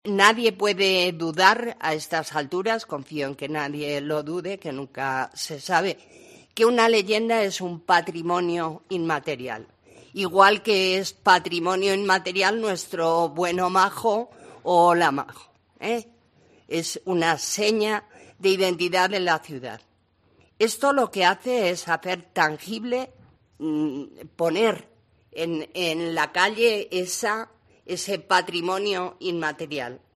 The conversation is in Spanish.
Nadie puede dudar a estas alturas, confío en que nadie lo dude, que nunca se sabe, que una leyenda es un patrimonio inmaterial. Igual que es patrimonio inmaterial nuestro bueno Majo o la Majo, ¿eh? Es una seña de identidad de la ciudad. Esto lo que hace es hacer tangible, poner en la calle ese patrimonio inmaterial.